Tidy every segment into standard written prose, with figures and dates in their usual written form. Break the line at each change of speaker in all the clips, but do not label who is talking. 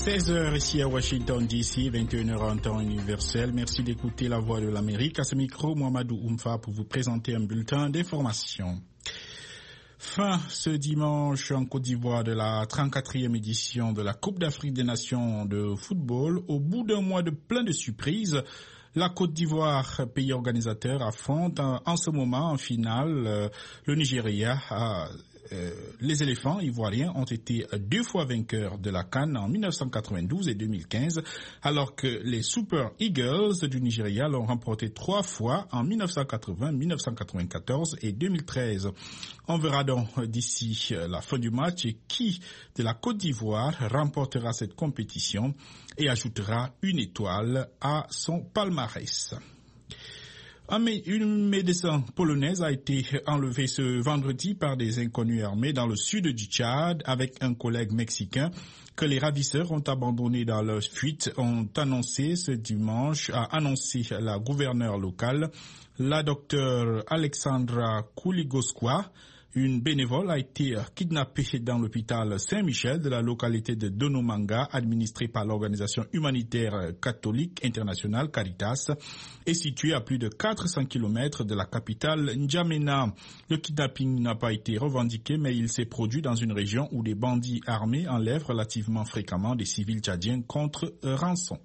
16h ici à Washington DC, 21h en temps universel. Merci d'écouter la voix de l'Amérique. À ce micro, Mohamedou Oumfa pour vous présenter un bulletin d'information. Fin ce dimanche en Côte d'Ivoire de la 34e édition de la Coupe d'Afrique des Nations de football. Au bout d'un mois de plein de surprises, la Côte d'Ivoire, pays organisateur, affronte en ce moment en finale le Nigeria. Les éléphants ivoiriens ont été 2 fois vainqueurs de la CAN en 1992 et 2015, alors que les Super Eagles du Nigeria l'ont remporté 3 fois en 1980, 1994 et 2013. On verra donc d'ici la fin du match qui de la Côte d'Ivoire remportera cette compétition et ajoutera une étoile à son palmarès. Une médecin polonaise a été enlevée ce vendredi par des inconnus armés dans le sud du Tchad avec un collègue mexicain que les ravisseurs ont abandonné dans leur fuite, ont annoncé ce dimanche, a annoncé la gouverneure locale, la docteure Alexandra Kuligoskwa. Une bénévole a été kidnappée dans l'hôpital Saint-Michel de la localité de Donomanga, administrée par l'organisation humanitaire catholique internationale Caritas, et située à plus de 400 km de la capitale N'Djamena. Le kidnapping n'a pas été revendiqué, mais il s'est produit dans une région où des bandits armés enlèvent relativement fréquemment des civils tchadiens contre rançon.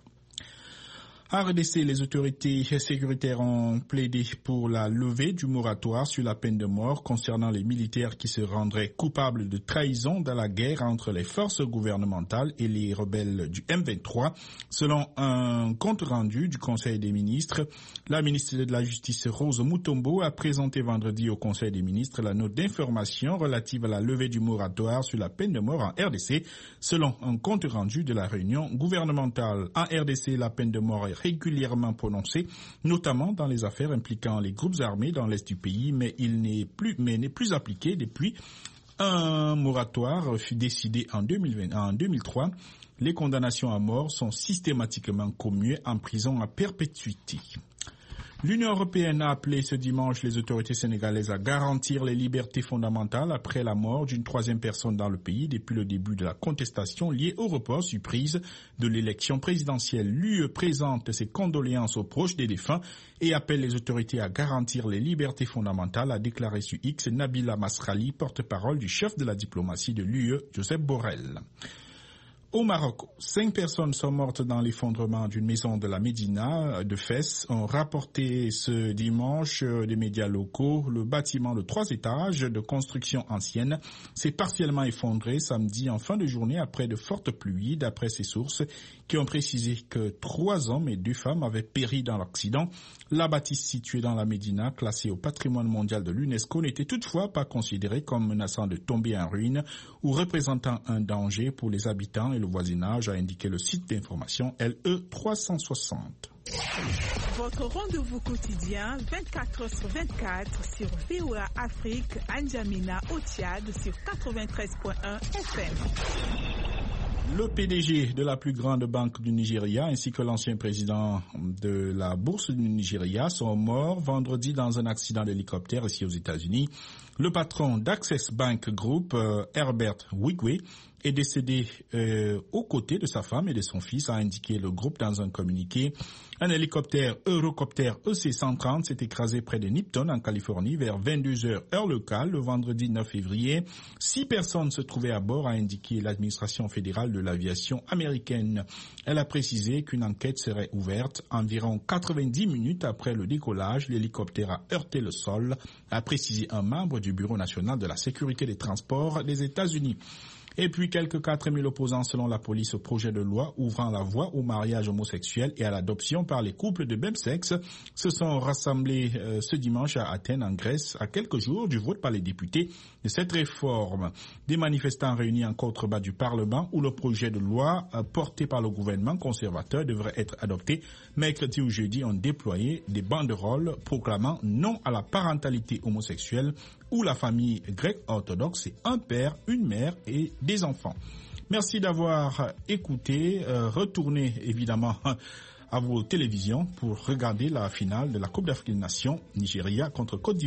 À RDC, les autorités sécuritaires ont plaidé pour la levée du moratoire sur la peine de mort concernant les militaires qui se rendraient coupables de trahison dans la guerre entre les forces gouvernementales et les rebelles du M23. Selon un compte rendu du Conseil des ministres, la ministre de la Justice Rose Mutombo a présenté vendredi au Conseil des ministres la note d'information relative à la levée du moratoire sur la peine de mort en RDC. Selon un compte rendu de la réunion gouvernementale en RDC, la peine de mort est régulièrement prononcée, notamment dans les affaires impliquant les groupes armés dans l'est du pays, mais n'est plus appliqué depuis un moratoire fut décidé en 2003. Les condamnations à mort sont systématiquement commuées en prison à perpétuité. L'Union européenne a appelé ce dimanche les autorités sénégalaises à garantir les libertés fondamentales après la mort d'une 3e personne dans le pays depuis le début de la contestation liée au report surprise de l'élection présidentielle. L'UE présente ses condoléances aux proches des défunts et appelle les autorités à garantir les libertés fondamentales, a déclaré sur X Nabila Masrali, porte-parole du chef de la diplomatie de l'UE, Joseph Borrell. Au Maroc, 5 personnes sont mortes dans l'effondrement d'une maison de la Médina de Fès, ont rapporté ce dimanche des médias locaux. Le bâtiment de 3 étages de construction ancienne s'est partiellement effondré samedi en fin de journée après de fortes pluies, d'après ces sources qui ont précisé que 3 hommes et 2 femmes avaient péri dans l'accident. La bâtisse située dans la Médina, classée au patrimoine mondial de l'UNESCO, n'était toutefois pas considérée comme menaçant de tomber en ruine ou représentant un danger pour les habitants et le voisinage, a indiqué le site d'information LE360.
Votre rendez-vous quotidien 24h/24 sur VOA Afrique, N'Djamena au Tchad sur 93.1 FM.
Le PDG de la plus grande banque du Nigeria ainsi que l'ancien président de la bourse du Nigeria sont morts vendredi dans un accident d'hélicoptère ici aux États-Unis. Le patron d'Access Bank Group, Herbert Wigwe, est décédé aux côtés de sa femme et de son fils, a indiqué le groupe dans un communiqué. Un hélicoptère Eurocopter EC-130 s'est écrasé près de Nipton en Californie vers 22h heure locale le vendredi 9 février. 6 personnes se trouvaient à bord, a indiqué l'administration fédérale de l'aviation américaine. Elle a précisé qu'une enquête serait ouverte. Environ 90 minutes après le décollage, l'hélicoptère a heurté le sol, a précisé un membre du Bureau national de la sécurité des transports des États-Unis. Et puis quelques 4000 opposants selon la police au projet de loi ouvrant la voie au mariage homosexuel et à l'adoption par les couples de même sexe se sont rassemblés ce dimanche à Athènes en Grèce à quelques jours du vote par les députés de cette réforme. Des manifestants réunis en contrebas du Parlement où le projet de loi porté par le gouvernement conservateur devrait être adopté mercredi ou jeudi ont déployé des banderoles proclamant non à la parentalité homosexuelle où la famille grecque orthodoxe est un père, une mère et des enfants. Merci d'avoir écouté. Retournez évidemment à vos télévisions pour regarder la finale de la Coupe d'Afrique des Nations, Nigeria contre Côte d'Ivoire.